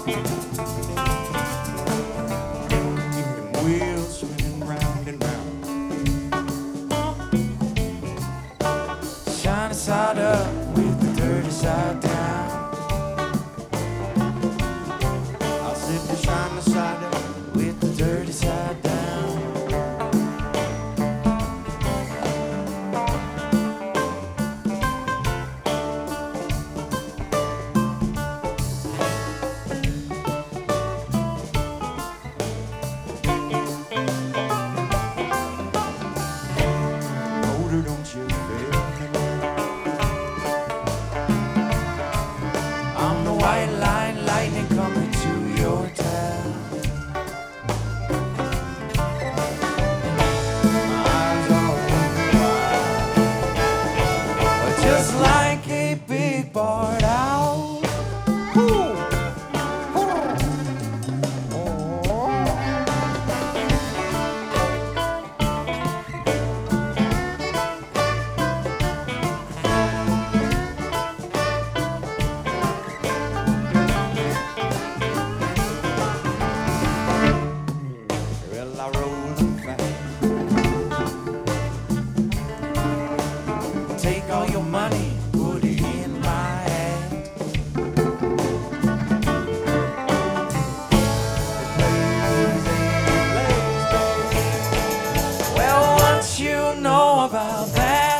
Wheels spinning round and round. Shiny side up with the dirty side down. I'll sit the shiny side up with the dirty side down. Motor, don't you fail me now. I'm the white line lightning coming to your town. My eyes are open wide, just like a big barred owl. Woo! Well, I roll them fast. Take all your money, put it in my hand. Well, once you know about that,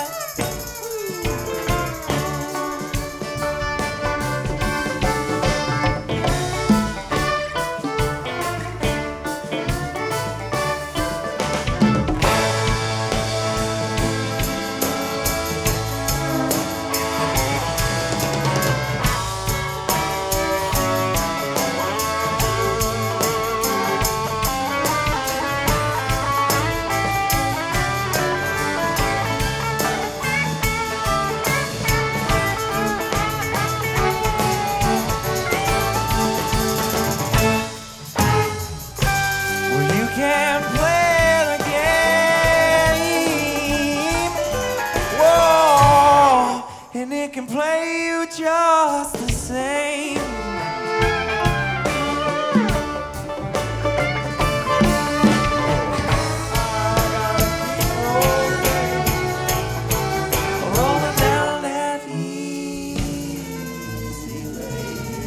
well, you can play the game. Whoa, and it can play you just the same. Rolling down that easy lane.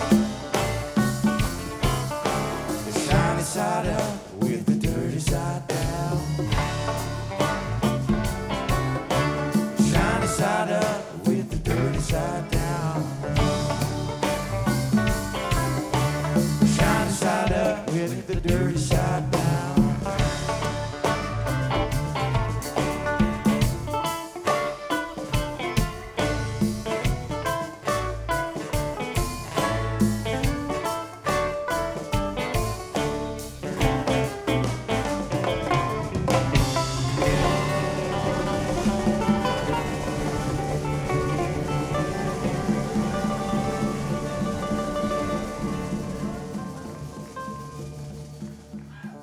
side up with the dirty side down.